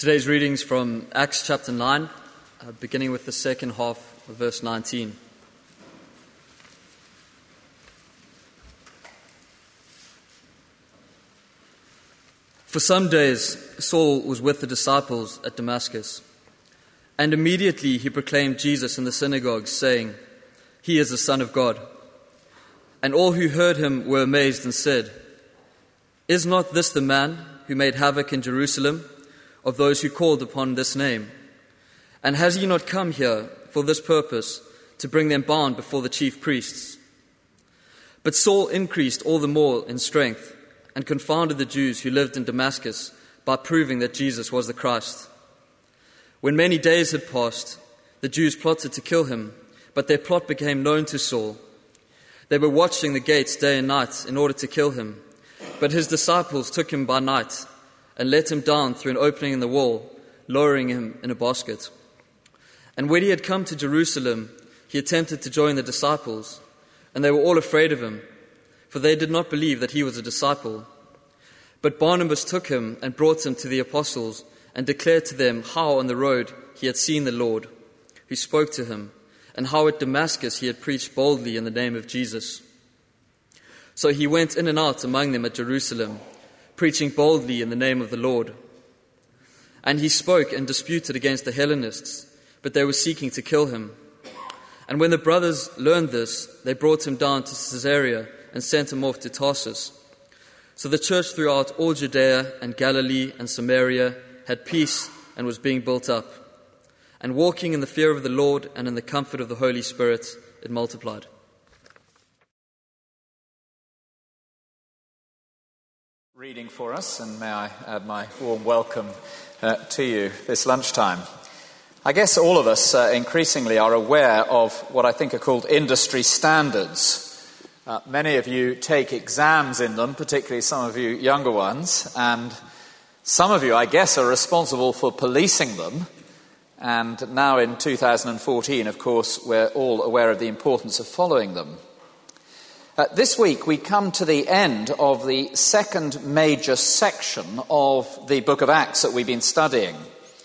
Today's readings from Acts chapter 9, beginning with the second half of verse 19. For some days Saul was with the disciples at Damascus, and immediately he proclaimed Jesus in the synagogues, saying, "He is the Son of God." And all who heard him were amazed and said, "Is not this the man who made havoc in Jerusalem of those who called upon this name? And has he not come here for this purpose, to bring them bound before the chief priests?" But Saul increased all the more in strength and confounded the Jews who lived in Damascus by proving that Jesus was the Christ. When many days had passed, the Jews plotted to kill him, but their plot became known to Saul. They were watching the gates day and night in order to kill him, but his disciples took him by night and let him down through an opening in the wall, lowering him in a basket. And when he had come to Jerusalem, he attempted to join the disciples, and they were all afraid of him, for they did not believe that he was a disciple. But Barnabas took him and brought him to the apostles and declared to them how on the road he had seen the Lord, who spoke to him, and how at Damascus he had preached boldly in the name of Jesus. So he went in and out among them at Jerusalem, preaching boldly in the name of the Lord. And he spoke and disputed against the Hellenists, but they were seeking to kill him. And when the brothers learned this, they brought him down to Caesarea and sent him off to Tarsus. So the church throughout all Judea and Galilee and Samaria had peace and was being built up. And walking in the fear of the Lord and in the comfort of the Holy Spirit, it multiplied. Reading for us, and may I add my warm welcome to you this lunchtime. I guess all of us increasingly are aware of what I think are called industry standards. Many of you take exams in them, particularly some of you younger ones, and some of you, I guess, are responsible for policing them. And now in 2014, of course, we're all aware of the importance of following them. This week we come to the end of the second major section of the book of Acts that we've been studying.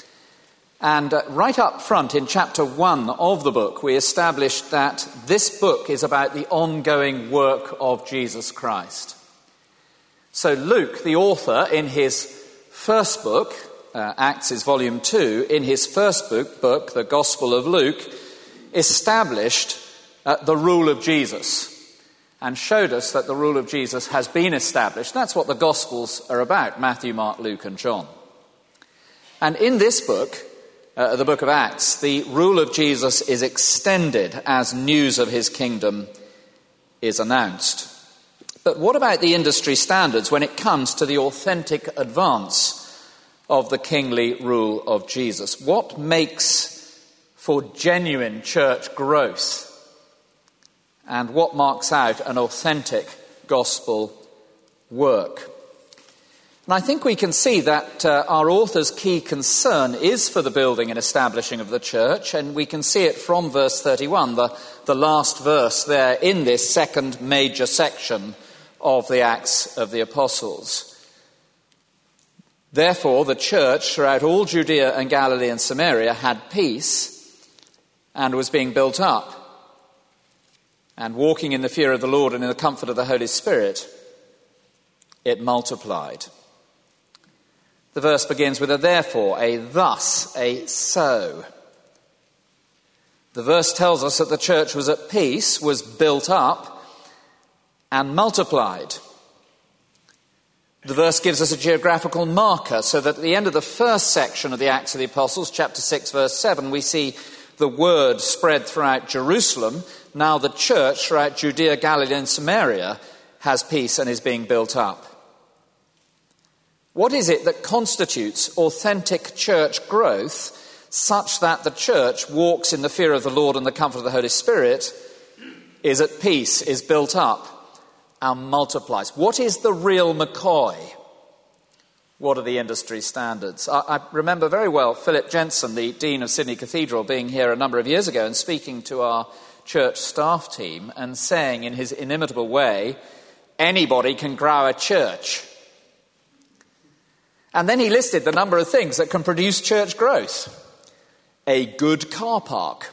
And right up front in chapter 1 of the book, we established that this book is about the ongoing work of Jesus Christ. So Luke, the author, in his first book, Acts is volume 2, in his first book, the Gospel of Luke, established the rule of Jesus and showed us that the rule of Jesus has been established. That's what the Gospels are about, Matthew, Mark, Luke and John. And in this book, the book of Acts, the rule of Jesus is extended as news of his kingdom is announced. But what about the industry standards when it comes to the authentic advance of the kingly rule of Jesus? What makes for genuine church growth? And what marks out an authentic gospel work? And I think we can see that our author's key concern is for the building and establishing of the church, and we can see it from verse 31, the last verse there in this second major section of the Acts of the Apostles. Therefore, the church throughout all Judea and Galilee and Samaria had peace and was being built up, and walking in the fear of the Lord and in the comfort of the Holy Spirit, it multiplied. The verse begins with a therefore, a thus, a so. The verse tells us that the church was at peace, was built up, and multiplied. The verse gives us a geographical marker, so that at the end of the first section of the Acts of the Apostles, chapter 6, verse 7, we see the word spread throughout Jerusalem. Now the church throughout Judea, Galilee and Samaria has peace and is being built up. What is it that constitutes authentic church growth such that the church walks in the fear of the Lord and the comfort of the Holy Spirit, is at peace, is built up and multiplies? What is the real McCoy? What are the industry standards? I remember very well Philip Jensen, the Dean of Sydney Cathedral, being here a number of years ago and speaking to our church staff team and saying in his inimitable way, anybody can grow a church. And then he listed the number of things that can produce church growth. A good car park.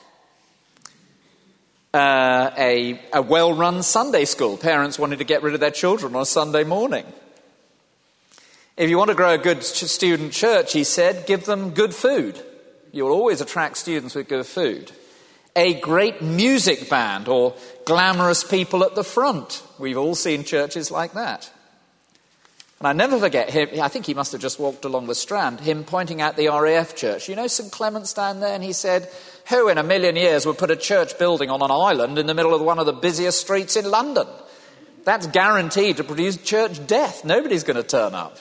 A well-run Sunday school. Parents wanting to get rid of their children on a Sunday morning. If you want to grow a good student church, he said, give them good food. You'll always attract students with good food. A great music band or glamorous people at the front. We've all seen churches like that. And I never forget him, I think he must have just walked along the Strand, him pointing out the RAF church. You know St Clement's down there? And he said, who in a million years would put a church building on an island in the middle of one of the busiest streets in London? That's guaranteed to produce church death. Nobody's going to turn up.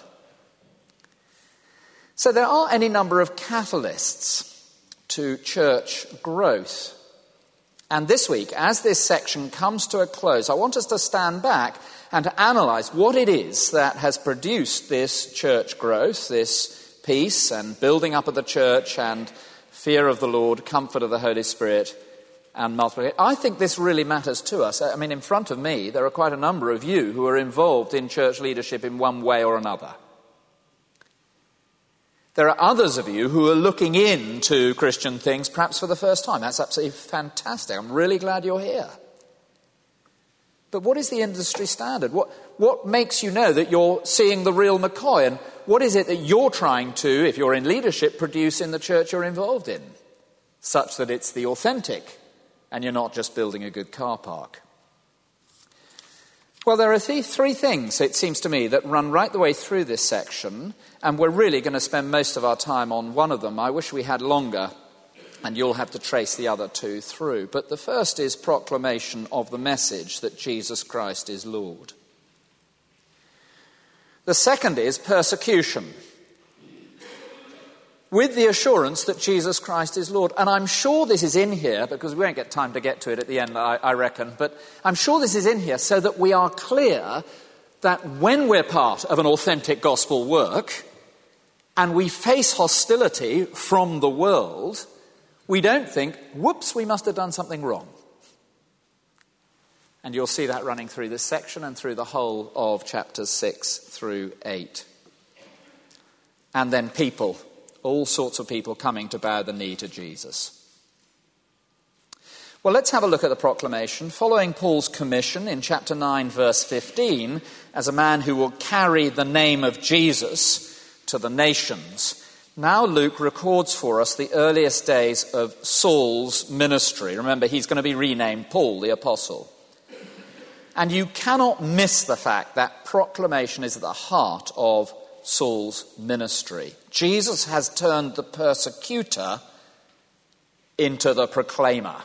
So there are any number of catalysts to church growth. And this week, as this section comes to a close, I want us to stand back and to analyse what it is that has produced this church growth, this peace and building up of the church and fear of the Lord, comfort of the Holy Spirit and multiplication. I think this really matters to us. I mean, in front of me, there are quite a number of you who are involved in church leadership in one way or another. There are others of you who are looking into Christian things, perhaps for the first time. That's absolutely fantastic. I'm really glad you're here. But what is the industry standard? What makes you know that you're seeing the real McCoy? And what is it that you're trying to, if you're in leadership, produce in the church you're involved in, such that it's the authentic and you're not just building a good car park? Well, there are three things, it seems to me, that run right the way through this section, and we're really going to spend most of our time on one of them. I wish we had longer, and you'll have to trace the other two through. But the first is proclamation of the message that Jesus Christ is Lord. The second is persecution, with the assurance that Jesus Christ is Lord. And I'm sure this is in here, because we won't get time to get to it at the end, I reckon, but I'm sure this is in here so that we are clear that when we're part of an authentic gospel work and we face hostility from the world, we don't think, whoops, we must have done something wrong. And you'll see that running through this section and through the whole of chapters 6 through 8. And then people. All sorts of people coming to bow the knee to Jesus. Well, let's have a look at the proclamation. Following Paul's commission in chapter 9, verse 15, as a man who will carry the name of Jesus to the nations, now Luke records for us the earliest days of Saul's ministry. Remember, he's going to be renamed Paul the Apostle. And you cannot miss the fact that proclamation is at the heart of Saul's ministry. Jesus has turned the persecutor into the proclaimer.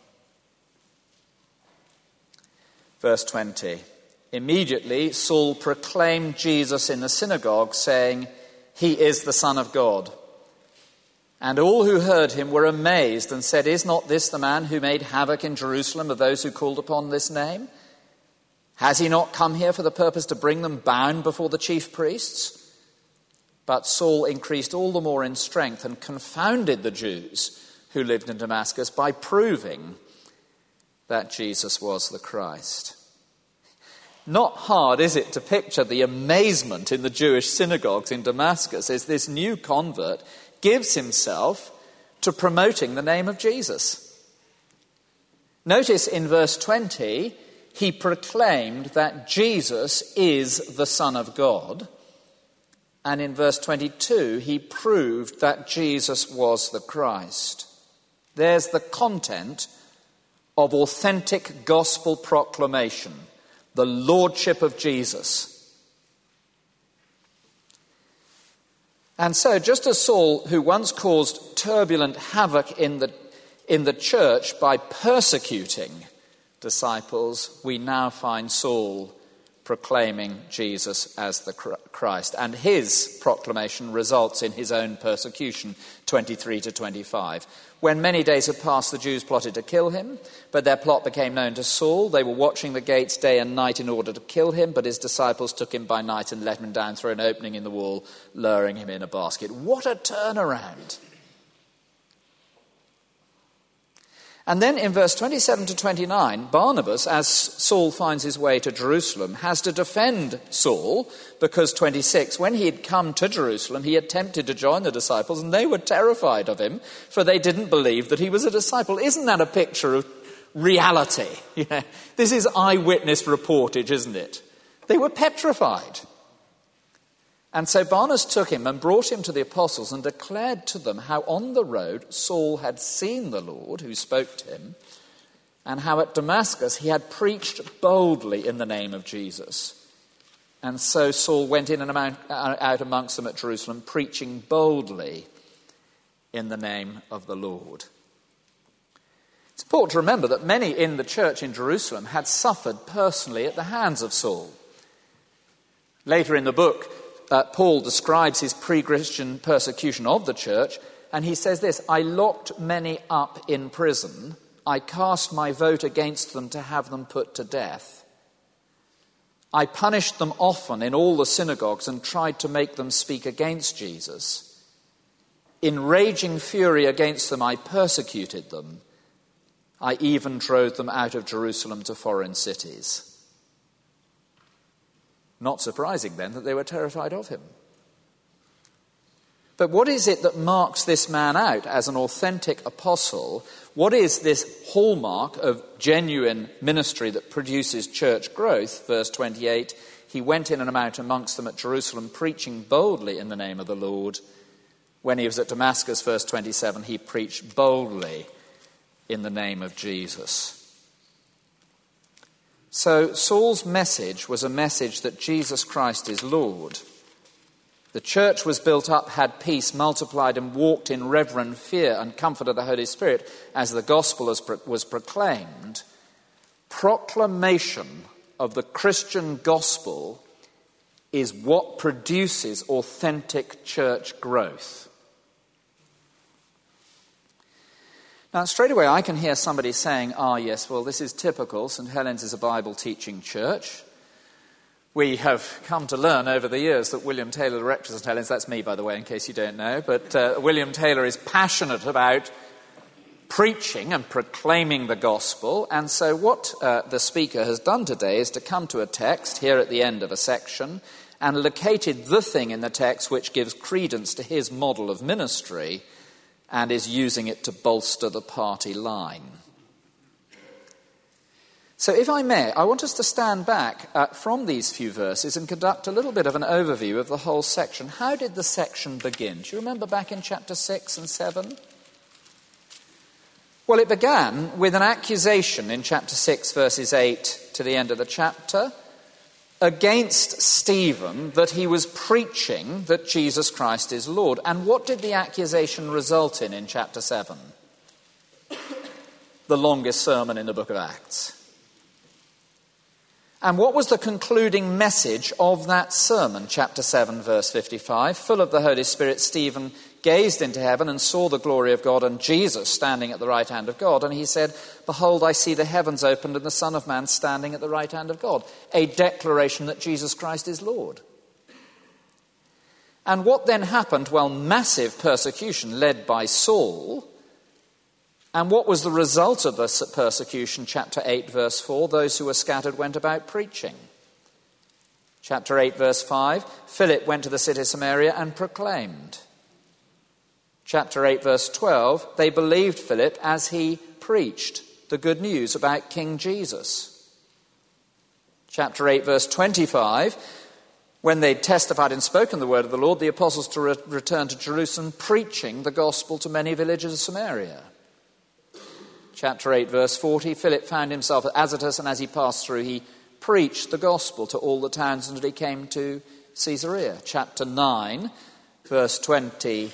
Verse 20. Immediately Saul proclaimed Jesus in the synagogue, saying, "He is the Son of God." And all who heard him were amazed and said, "Is not this the man who made havoc in Jerusalem of those who called upon this name? Has he not come here for the purpose to bring them bound before the chief priests?" But Saul increased all the more in strength and confounded the Jews who lived in Damascus by proving that Jesus was the Christ. Not hard, is it, to picture the amazement in the Jewish synagogues in Damascus as this new convert gives himself to promoting the name of Jesus. Notice in verse 20, he proclaimed that Jesus is the Son of God. And in verse 22, he proved that Jesus was the Christ. There's the content of authentic gospel proclamation, the lordship of Jesus. And so, just as Saul, who once caused turbulent havoc in the church by persecuting disciples, we now find Saul proclaiming Jesus as the Christ. And his proclamation results in his own persecution, 23 to 25. When many days had passed, the Jews plotted to kill him, but their plot became known to Saul. They were watching the gates day and night in order to kill him, but his disciples took him by night and let him down through an opening in the wall, lowering him in a basket. What a turnaround! And then in verse 27 to 29, Barnabas, as Saul finds his way to Jerusalem, has to defend Saul because, 26, when he had come to Jerusalem, he attempted to join the disciples and they were terrified of him, for they didn't believe that he was a disciple. Isn't that a picture of reality? This is eyewitness reportage, isn't it? They were petrified. And so Barnabas took him and brought him to the apostles and declared to them how on the road Saul had seen the Lord who spoke to him, and how at Damascus he had preached boldly in the name of Jesus. And so Saul went in and out amongst them at Jerusalem, preaching boldly in the name of the Lord. It's important to remember that many in the church in Jerusalem had suffered personally at the hands of Saul. Later in the book, Paul describes his pre-Christian persecution of the church, and he says this: I locked many up in prison. I cast my vote against them to have them put to death. I punished them often in all the synagogues and tried to make them speak against Jesus. In raging fury against them, I persecuted them. I even drove them out of Jerusalem to foreign cities. Not surprising, then, that they were terrified of him. But what is it that marks this man out as an authentic apostle? What is this hallmark of genuine ministry that produces church growth? Verse 28, he went in and out amongst them at Jerusalem, preaching boldly in the name of the Lord. When he was at Damascus, verse 27, he preached boldly in the name of Jesus. So Saul's message was a message that Jesus Christ is Lord. The church was built up, had peace, multiplied, and walked in reverent fear and comfort of the Holy Spirit as the gospel was proclaimed. Proclamation of the Christian gospel is what produces authentic church growth. Now, straight away I can hear somebody saying, yes, well, this is typical. St. Helens is a Bible-teaching church. We have come to learn over the years that William Taylor, the rector of St. Helens, that's me, by the way, in case you don't know, but William Taylor is passionate about preaching and proclaiming the gospel. And so what the speaker has done today is to come to a text here at the end of a section and located the thing in the text which gives credence to his model of ministry and is using it to bolster the party line. So if I may, I want us to stand back from these few verses and conduct a little bit of an overview of the whole section. How did the section begin? Do you remember back in chapter 6 and 7? Well, it began with an accusation in chapter 6, verses 8 to the end of the chapter, against Stephen that he was preaching that Jesus Christ is Lord. And what did the accusation result in chapter 7? The longest sermon in the book of Acts. And what was the concluding message of that sermon? Chapter 7, verse 55. Full of the Holy Spirit, Stephen gazed into heaven and saw the glory of God and Jesus standing at the right hand of God. And he said, "Behold, I see the heavens opened and the Son of Man standing at the right hand of God." A declaration that Jesus Christ is Lord. And what then happened? Well, massive persecution led by Saul. And what was the result of this persecution? Chapter 8, verse 4, those who were scattered went about preaching. Chapter 8, verse 5, Philip went to the city of Samaria and proclaimed. Chapter 8, verse 12, they believed Philip as he preached the good news about King Jesus. Chapter 8, verse 25, when they testified and spoken the word of the Lord, the apostles to return to Jerusalem, preaching the gospel to many villages of Samaria. Chapter 8, verse 40, Philip found himself at Azotus, and as he passed through, he preached the gospel to all the towns until he came to Caesarea. Chapter 9, verse 20,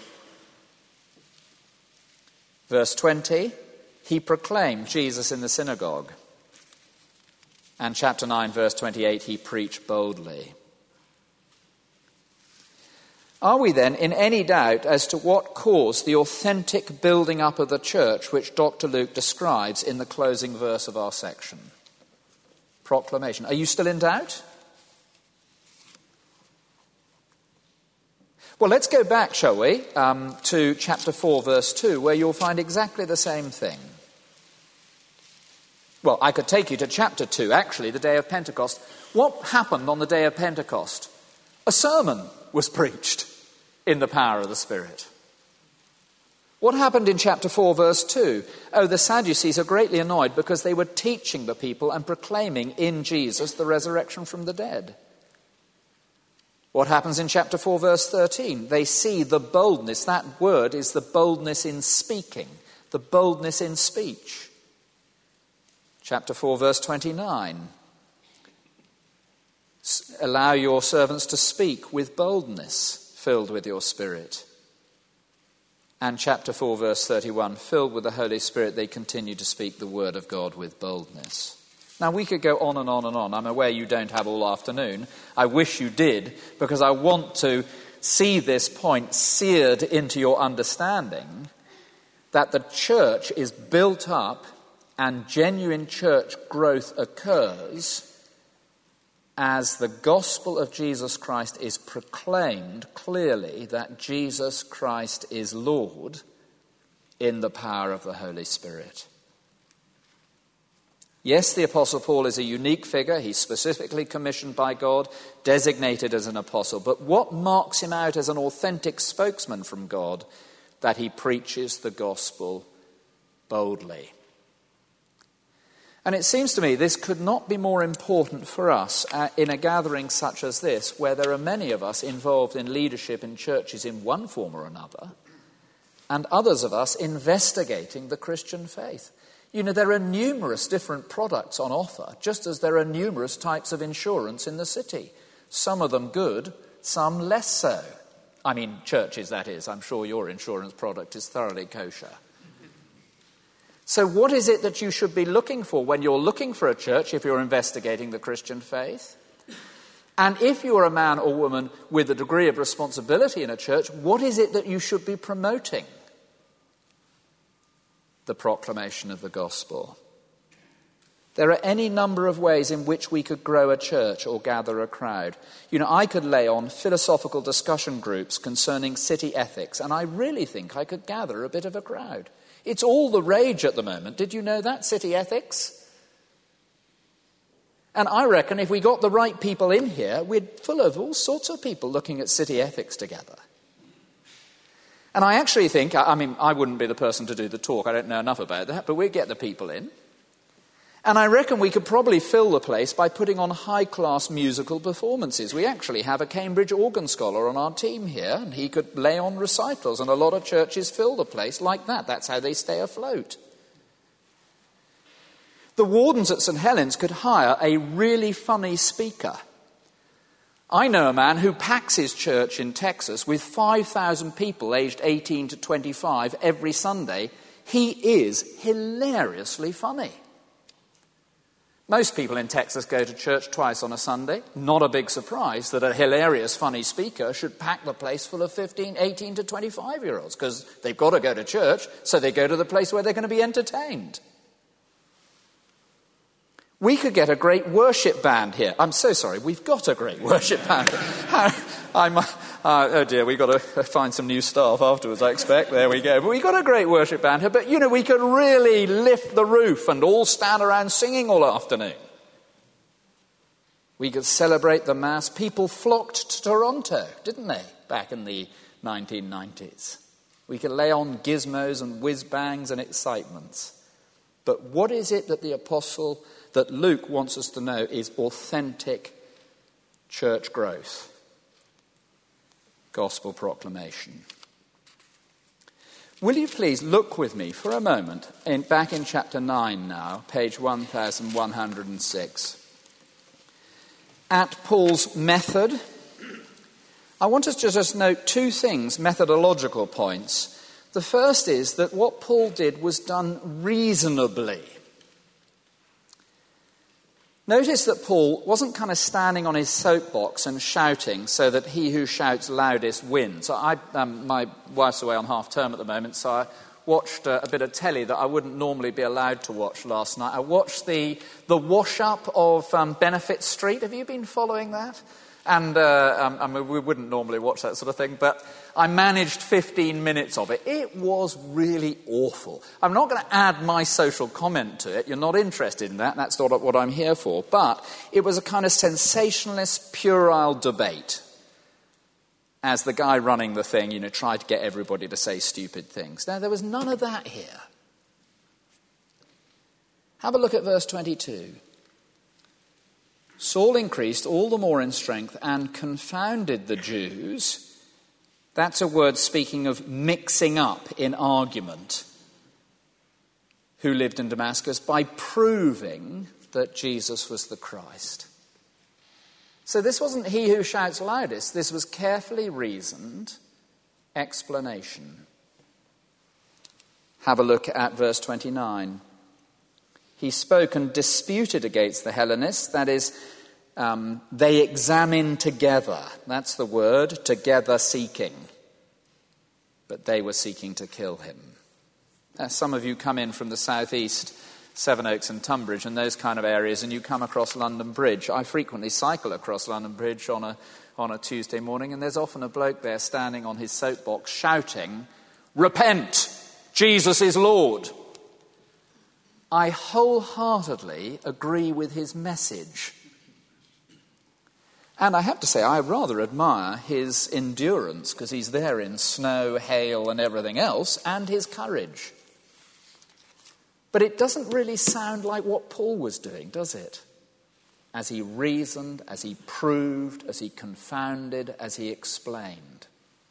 he proclaimed Jesus in the synagogue. And chapter 9, verse 28, he preached boldly. Are we then in any doubt as to what caused the authentic building up of the church which Dr. Luke describes in the closing verse of our section? Proclamation. Are you still in doubt? Well, let's go back, shall we, to chapter 4, verse 2, where you'll find exactly the same thing. Well, I could take you to chapter 2, actually, the day of Pentecost. What happened on the day of Pentecost? A sermon was preached in the power of the Spirit. What happened in chapter 4, verse 2? Oh, the Sadducees are greatly annoyed because they were teaching the people and proclaiming in Jesus the resurrection from the dead. What happens in chapter 4, verse 13? They see the boldness. That word is the boldness in speaking, the boldness in speech. Chapter 4, verse 29. Allow your servants to speak with boldness, filled with your Spirit. And chapter 4, verse 31, filled with the Holy Spirit, they continue to speak the word of God with boldness. Now, we could go on and on and on. I'm aware you don't have all afternoon. I wish you did, because I want to see this point seared into your understanding that the church is built up and genuine church growth occurs as the gospel of Jesus Christ is proclaimed clearly that Jesus Christ is Lord in the power of the Holy Spirit. Yes, the Apostle Paul is a unique figure. He's specifically commissioned by God, designated as an apostle. But what marks him out as an authentic spokesman from God? That he preaches the gospel boldly. And it seems to me this could not be more important for us in a gathering such as this, where there are many of us involved in leadership in churches in one form or another, and others of us investigating the Christian faith. You know, there are numerous different products on offer, just as there are numerous types of insurance in the city. Some of them good, some less so. I mean, churches, that is. I'm sure your insurance product is thoroughly kosher. So what is it that you should be looking for when you're looking for a church, if you're investigating the Christian faith? And if you're a man or woman with a degree of responsibility in a church, what is it that you should be promoting? The proclamation of the gospel. There are any number of ways in which we could grow a church or gather a crowd. You know, I could lay on philosophical discussion groups concerning city ethics, and I really think I could gather a bit of a crowd. It's all the rage at the moment. Did you know that, city ethics? And I reckon if we got the right people in here, we're full of all sorts of people looking at city ethics together. And I actually think, I mean, I wouldn't be the person to do the talk. I don't know enough about that, but we'd get the people in. And I reckon we could probably fill the place by putting on high-class musical performances. We actually have a Cambridge organ scholar on our team here, and he could lay on recitals, and a lot of churches fill the place like that. That's how they stay afloat. The wardens at St. Helens could hire a really funny speaker. I know a man who packs his church in Texas with 5,000 people aged 18 to 25 every Sunday. He is hilariously funny. Most people in Texas go to church twice on a Sunday. Not a big surprise that a hilarious, funny speaker should pack the place full of 15, 18 to 25-year-olds, because they've got to go to church, so they go to the place where they're going to be entertained. We could get a great worship band here. I'm so sorry, we've got a great worship band. Oh dear, we've got to find some new staff afterwards, I expect. There we go. But we've got a great worship band here. But, you know, we could really lift the roof and all stand around singing all afternoon. We could celebrate the Mass. People flocked to Toronto, didn't they, back in the 1990s? We could lay on gizmos and whiz-bangs and excitements. But what is it that that Luke wants us to know is authentic church growth? Gospel proclamation. Will you please look with me for a moment back in chapter 9 now, page 1106, at Paul's method. I want us to just note two things, methodological points. The first is that what Paul did was done reasonably. Notice that Paul wasn't kind of standing on his soapbox and shouting so that he who shouts loudest wins. My wife's away on half-term at the moment, so I watched a bit of telly that I wouldn't normally be allowed to watch last night. I watched the wash-up of Benefit Street. Have you been following that? And I mean, we wouldn't normally watch that sort of thing, but I managed 15 minutes of it. It was really awful. I'm not going to add my social comment to it. You're not interested in that. That's not what I'm here for. But it was a kind of sensationalist, puerile debate as the guy running the thing, tried to get everybody to say stupid things. Now, there was none of that here. Have a look at verse 22. Saul increased all the more in strength and confounded the Jews. That's a word speaking of mixing up in argument, who lived in Damascus, by proving that Jesus was the Christ. So this wasn't he who shouts loudest. This was carefully reasoned explanation. Have a look at verse 29. He spoke and disputed against the Hellenists. That is, they examined together. That's the word, together seeking. But they were seeking to kill him. Some of you come in from the southeast, Sevenoaks and Tunbridge and those kind of areas, and you come across London Bridge. I frequently cycle across London Bridge on a Tuesday morning, and there's often a bloke there standing on his soapbox shouting, "Repent! Jesus is Lord!" I wholeheartedly agree with his message. And I have to say, I rather admire his endurance, because he's there in snow, hail, and everything else, and his courage. But it doesn't really sound like what Paul was doing, does it? As he reasoned, as he proved, as he confounded, as he explained.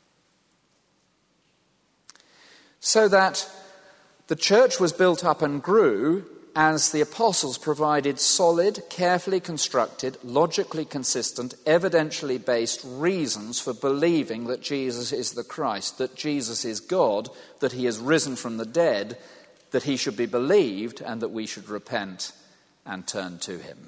So that the church was built up and grew as the apostles provided solid, carefully constructed, logically consistent, evidentially based reasons for believing that Jesus is the Christ, that Jesus is God, that he has risen from the dead, that he should be believed, and that we should repent and turn to him.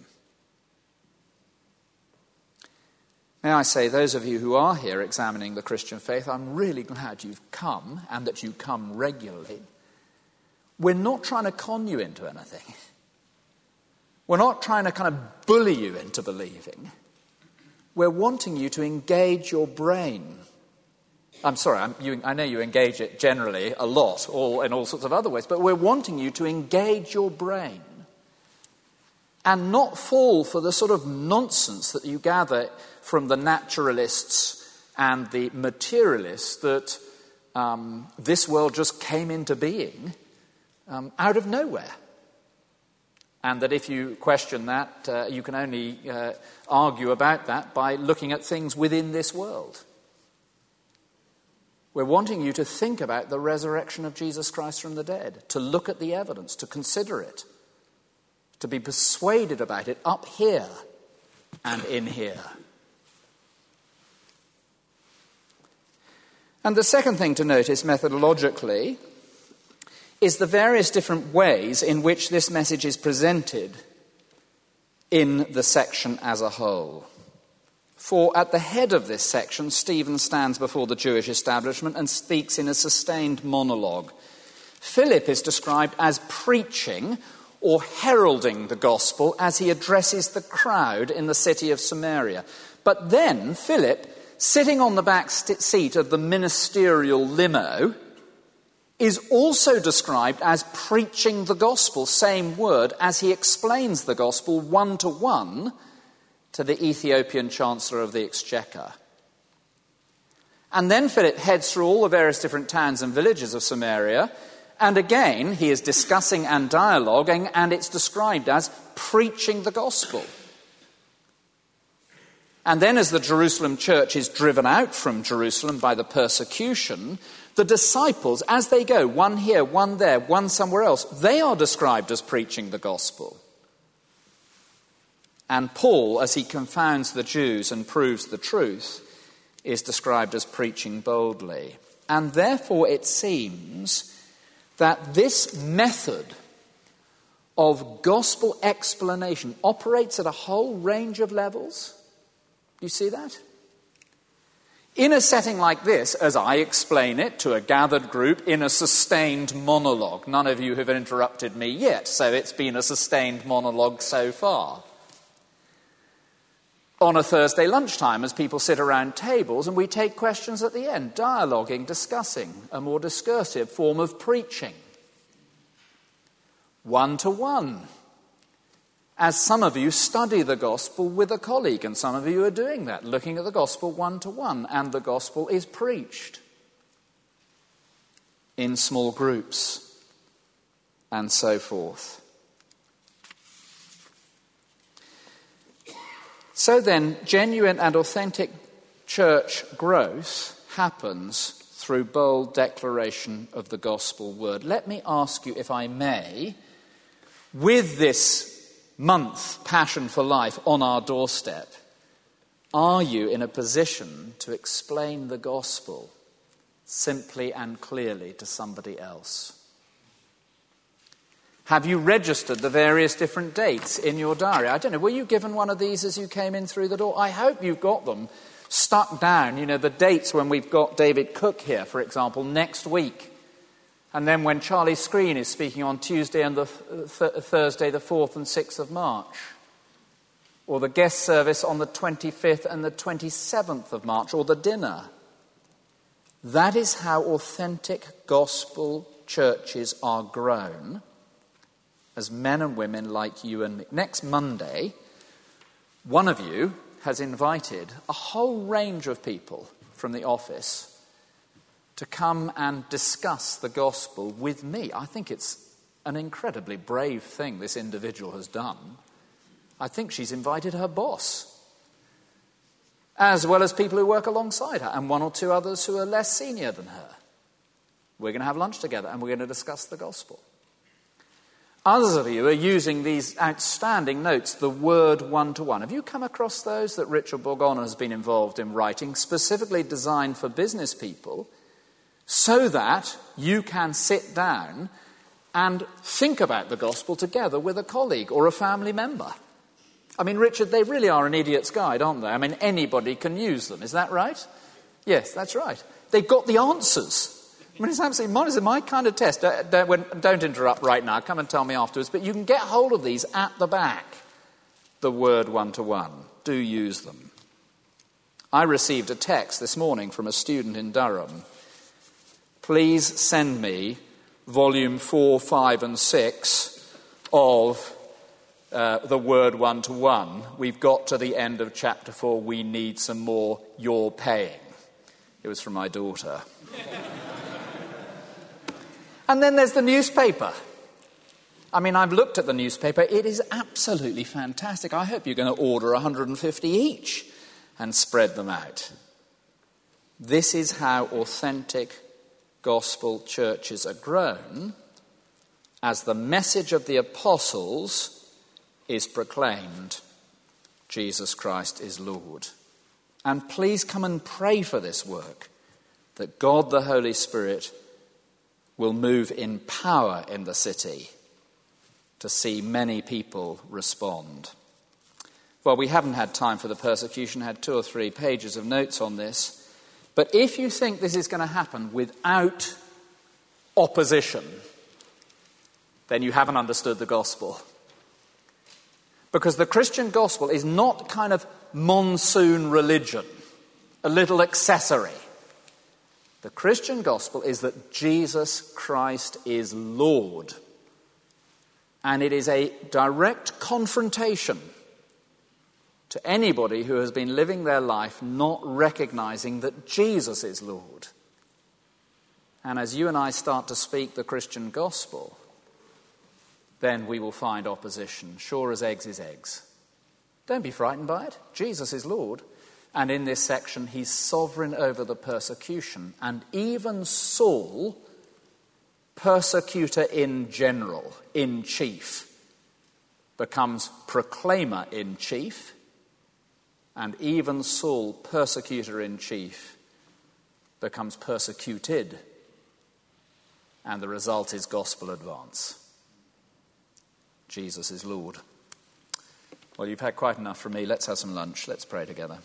May I say, those of you who are here examining the Christian faith, I'm really glad you've come, and that you come regularly. We're not trying to con you into anything. We're not trying to kind of bully you into believing. We're wanting you to engage your brain. I'm sorry, I know you engage it generally a lot, in all sorts of other ways, but we're wanting you to engage your brain and not fall for the sort of nonsense that you gather from the naturalists and the materialists that this world just came into being out of nowhere. And that if you question that, you can only argue about that by looking at things within this world. We're wanting you to think about the resurrection of Jesus Christ from the dead, to look at the evidence, to consider it, to be persuaded about it up here and in here. And the second thing to notice methodologically is the various different ways in which this message is presented in the section as a whole. For at the head of this section, Stephen stands before the Jewish establishment and speaks in a sustained monologue. Philip is described as preaching or heralding the gospel as he addresses the crowd in the city of Samaria. But then Philip, sitting on the back seat of the ministerial limo, is also described as preaching the gospel, same word, as he explains the gospel one-to-one to the Ethiopian Chancellor of the Exchequer. And then Philip heads through all the various different towns and villages of Samaria, and again he is discussing and dialoguing, and it's described as preaching the gospel. And then as the Jerusalem church is driven out from Jerusalem by the persecution, the disciples, as they go, one here, one there, one somewhere else, they are described as preaching the gospel. And Paul, as he confounds the Jews and proves the truth, is described as preaching boldly. And therefore it seems that this method of gospel explanation operates at a whole range of levels. Do you see that? In a setting like this, as I explain it to a gathered group in a sustained monologue, none of you have interrupted me yet, so it's been a sustained monologue so far. on a Thursday lunchtime as people sit around tables and we take questions at the end, dialoguing, discussing, a more discursive form of preaching. One-to-one, as some of you study the gospel with a colleague, and some of you are doing that, looking at the gospel one-to-one, and the gospel is preached in small groups, and so forth. So then, genuine and authentic church growth happens through bold declaration of the gospel word. Let me ask you, if I may, with this month, Passion for Life, on our doorstep, are you in a position to explain the gospel simply and clearly to somebody else? Have you registered the various different dates in your diary? I don't know, were you given one of these as you came in through the door? I hope you've got them stuck down. You know, the dates when we've got David Cook here, for example, next week. And then when Charlie Screen is speaking on Tuesday and Thursday, the 4th and 6th of March. Or the guest service on the 25th and the 27th of March, or the dinner. That is how authentic gospel churches are grown, as men and women like you and me. Next Monday, one of you has invited a whole range of people from the office to come and discuss the gospel with me. I think it's an incredibly brave thing this individual has done. I think she's invited her boss, as well as people who work alongside her, and one or two others who are less senior than her. We're going to have lunch together, and we're going to discuss the gospel. Others of you are using these outstanding notes, the word one-to-one. Have you come across those that Richard Borgona has been involved in writing, specifically designed for business people, so that you can sit down and think about the gospel together with a colleague or a family member? I mean, Richard, they really are an idiot's guide, aren't they? I mean, anybody can use them. Is that right? Yes, that's right. They've got the answers. I mean, it's absolutely my kind of test. Don't interrupt right now. Come and tell me afterwards. But you can get hold of these at the back. The word one-to-one. Do use them. I received a text this morning from a student in Durham. Please send me volume 4, 5 and 6 of the word one-to-one. We've got to the end of chapter 4. We need some more. You're paying. It was from my daughter. And then there's the newspaper. I mean, I've looked at the newspaper. It is absolutely fantastic. I hope you're going to order 150 each and spread them out. This is how authentic gospel churches are grown, as the message of the apostles is proclaimed. Jesus Christ is Lord. And please come and pray for this work, that God the Holy Spirit will move in power in the city to see many people respond. Well, we haven't had time for the persecution, had 2 or 3 pages of notes on this. But if you think this is going to happen without opposition, then you haven't understood the gospel. Because the Christian gospel is not kind of monsoon religion, a little accessory. The Christian gospel is that Jesus Christ is Lord. And it is a direct confrontation to anybody who has been living their life not recognizing that Jesus is Lord. And as you and I start to speak the Christian gospel, then we will find opposition. Sure as eggs is eggs. Don't be frightened by it. Jesus is Lord. And in this section, he's sovereign over the persecution. And even Saul, persecutor in general, in chief, becomes proclaimer in chief. And even Saul, persecutor in chief, becomes persecuted. And the result is gospel advance. Jesus is Lord. Well, you've had quite enough from me. Let's have some lunch. Let's pray together.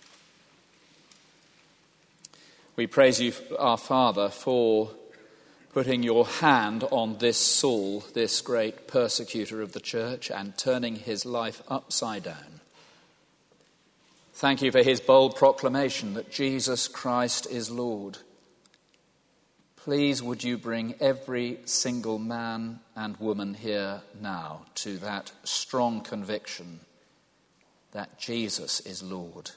We praise you, our Father, for putting your hand on this Saul, this great persecutor of the church, and turning his life upside down. Thank you for his bold proclamation that Jesus Christ is Lord. Please would you bring every single man and woman here now to that strong conviction that Jesus is Lord.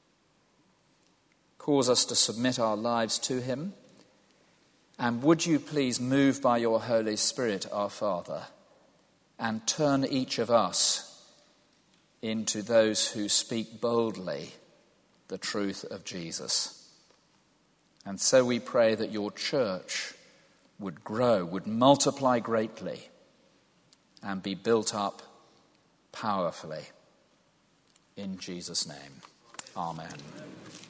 Cause us to submit our lives to him, and would you please move by your Holy Spirit, our Father, and turn each of us into those who speak boldly the truth of Jesus. And so we pray that your church would grow, would multiply greatly, and be built up powerfully. In Jesus' name, amen.